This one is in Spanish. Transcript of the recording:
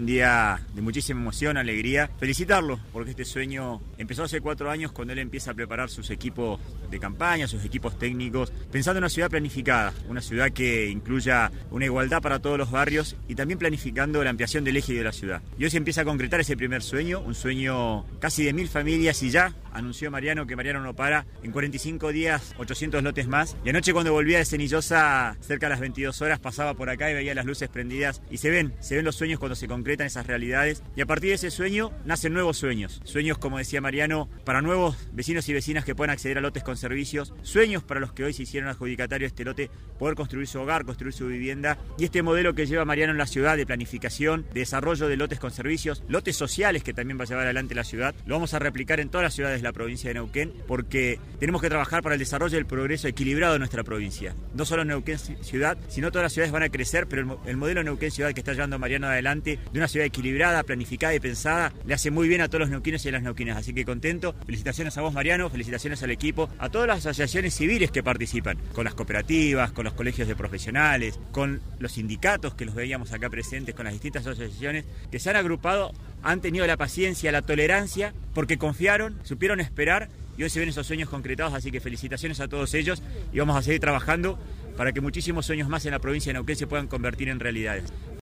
Un día de muchísima emoción, alegría. Felicitarlo, porque este sueño empezó hace 4 años cuando él empieza a preparar sus equipos de campaña, sus equipos técnicos, pensando en una ciudad planificada, una ciudad que incluya una igualdad para todos los barrios y también planificando la ampliación del eje de la ciudad. Y hoy se empieza a concretar ese primer sueño, un sueño casi de 1000 familias y ya anunció Mariano que Mariano no para, en 45 días 800 lotes más. Y anoche cuando volvía de Cenillosa, cerca de las 22 horas, pasaba por acá y veía las luces prendidas y se ven los sueños cuando se concretan esas realidades. Y a partir de ese sueño nacen nuevos sueños. Sueños, como decía Mariano, para nuevos vecinos y vecinas que puedan acceder a lotes con servicios. Sueños para los que hoy se hicieron adjudicatarios de este lote, poder construir su hogar, construir su vivienda. Y este modelo que lleva Mariano en la ciudad de planificación, de desarrollo de lotes con servicios, lotes sociales que también va a llevar adelante la ciudad, lo vamos a replicar en todas las ciudades de la provincia de Neuquén, porque tenemos que trabajar para el desarrollo y el progreso equilibrado de nuestra provincia. No solo Neuquén ciudad, sino todas las ciudades van a crecer, pero el modelo Neuquén ciudad que está llevando Mariano adelante, de una ciudad equilibrada, planificada y pensada, le hace muy bien a todos los neuquinos y a las neuquinas. Así que contento. Felicitaciones a vos, Mariano, felicitaciones al equipo, a todas las asociaciones civiles que participan, con las cooperativas, con los colegios de profesionales, con los sindicatos que los veíamos acá presentes, con las distintas asociaciones que se han agrupado, han tenido la paciencia, la tolerancia, porque confiaron, supieron esperar y hoy se ven esos sueños concretados. Así que felicitaciones a todos ellos y vamos a seguir trabajando para que muchísimos sueños más en la provincia de Neuquén se puedan convertir en realidades.